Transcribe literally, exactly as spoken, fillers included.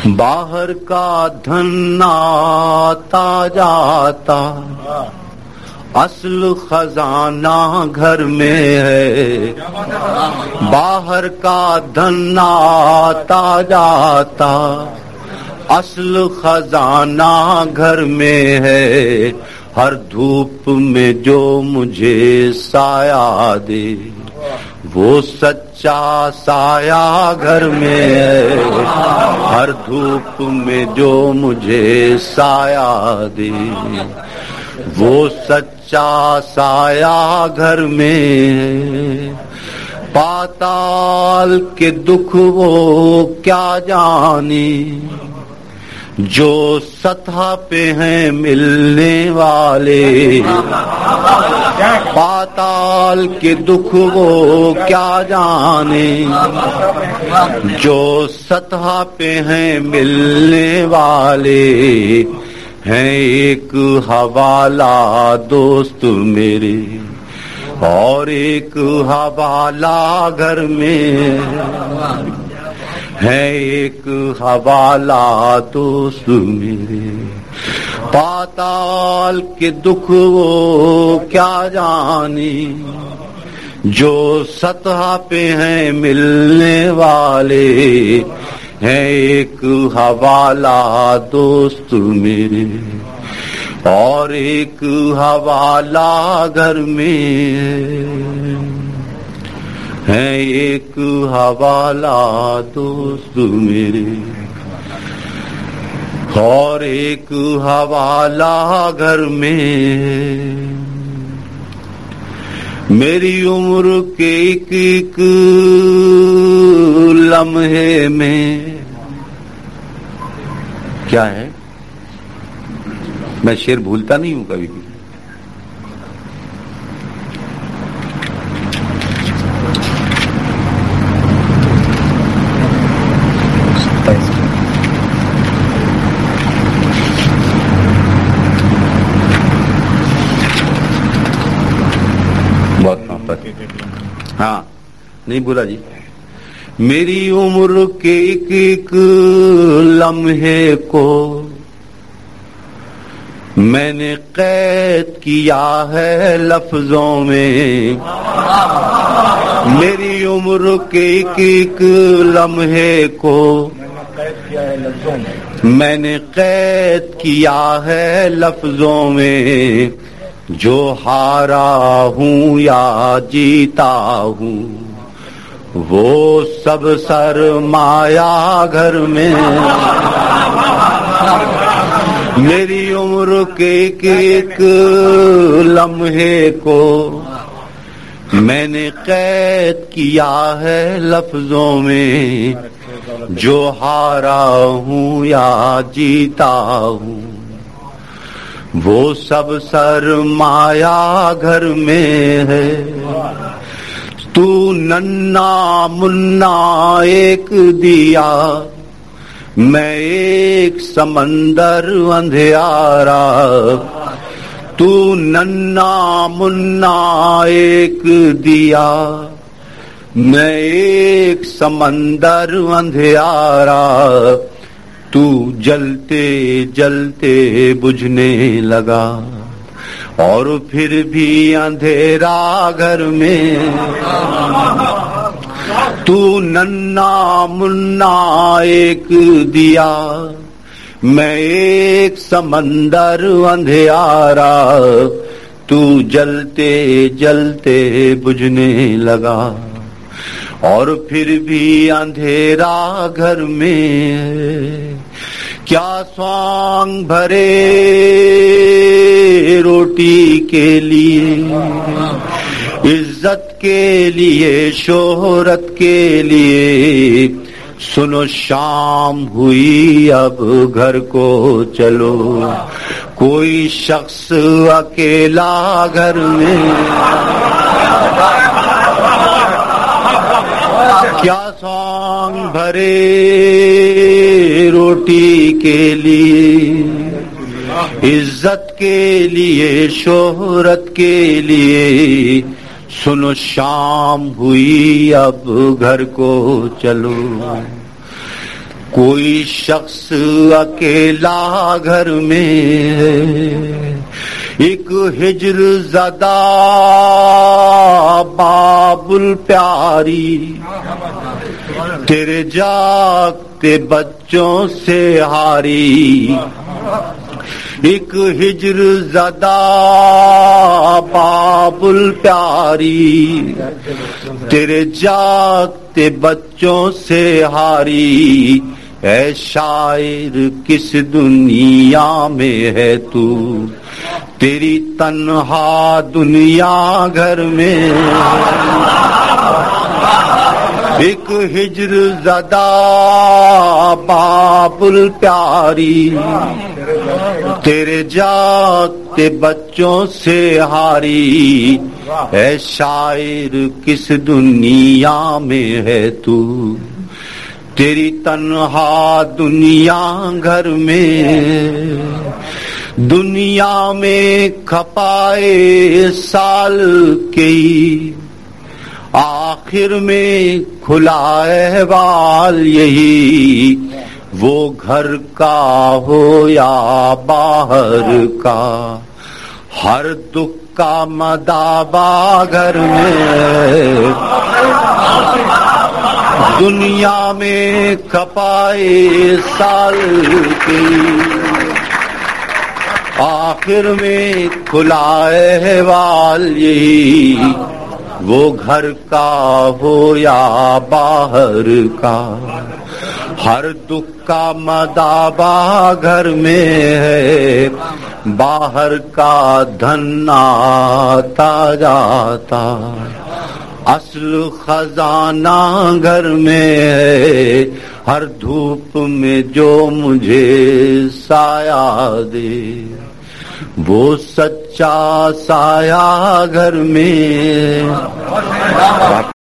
باہر کا دھن آتا جاتا، اصل خزانہ گھر میں ہے۔ باہر کا دھن آتا جاتا، اصل خزانہ گھر میں ہے۔ ہر دھوپ میں جو مجھے سایہ دے، وہ سچا سایہ گھر میں ہے۔ ہر دھوپ میں جو مجھے سایہ دے، وہ سچا سایہ گھر میں ہے۔ پاتال کے دکھ وہ کیا جانے، جو سطح پہ ہیں ملنے والے۔ پاتال کے دکھ وہ کیا جانے، جو سطح پہ ہیں ملنے والے۔ ہیں ایک حوالہ دوست میرے، اور ایک حوالہ گھر میں ہے۔ ایک حوالہ دوست میرے، پاتال کے دکھ وہ کیا جانے، جو سطح پہ ہیں ملنے والے۔ ہے ایک حوالہ دوست میرے، اور ایک حوالہ گھر میں ہے۔ ایک حوالہ دوست میرے، اور ایک حوالہ گھر میں۔ میری عمر کے ایک ایک لمحے میں کیا ہے، میں شعر بھولتا نہیں ہوں کبھی بھی۔ بہت محبت، ہاں نہیں بولا جی۔ میری عمر کے ایک ایک لمحے کو میں نے قید کیا ہے لفظوں میں۔ میری عمر کے ایک ایک لمحے کو میں نے قید کیا ہے لفظوں میں۔ جو ہارا ہوں یا جیتا ہوں، وہ سب سرمایہ گھر میں۔ میری عمر کے ایک ایک لمحے کو میں نے قید کیا ہے لفظوں میں۔ جو ہارا ہوں یا جیتا ہوں، وہ سب سرمایہ گھر میں ہے۔ تو ننا منا ایک دیا، میں ایک سمندر اندھیارا۔ تو ننا منا ایک دیا، میں ایک سمندر اندھیارا۔ تو جلتے جلتے بجھنے لگا، اور پھر بھی اندھیرا گھر میں۔ تو ننا منا ایک دیا، میں ایک سمندر اندھیارا۔ تو جلتے جلتے بجھنے لگا، اور پھر بھی اندھیرا گھر میں۔ کیا سوانگ بھرے روٹی کے لیے، عزت کے لیے، شہرت کے لیے۔ سنو شام ہوئی اب گھر کو چلو، کوئی شخص اکیلا گھر میں۔ کیا سانگ بھرے روٹی کے لیے، عزت کے لیے، شہرت کے لیے۔ سنو شام ہوئی اب گھر کو چلو، کوئی شخص اکیلا گھر میں ہے، ایک ہجر زدہ بابل پیاری، تیرے جاگتے بچوں سے ہاری، ایک ہجر زدہ بابل پیاری، تیرے جاگتے بچوں سے ہاری، اے شاعر کس دنیا میں ہے تو، تیری تنہا دنیا گھر میں، ایک ہجر زدہ بابل پیاری، تیرے جاگتے بچوں سے ہاری، اے شاعر کس دنیا میں ہے تو، تیری تنہا دنیا گھر میں، دنیا میں کھپائے سال کی، آخر میں کھلا احوال یہی، وہ گھر کا ہو یا باہر کا، ہر دکھ کا مداوا گھر میں، دنیا میں کھپائے سال کی، آخر میں کھلا احوال یہی، وہ گھر کا ہو یا باہر کا، ہر دکھ کا مداوا گھر میں ہے، باہر کا دھن آتا جاتا، اصل خزانہ گھر میں ہے، ہر دھوپ میں جو مجھے سایہ دے، وہ سچا سایہ گھر میں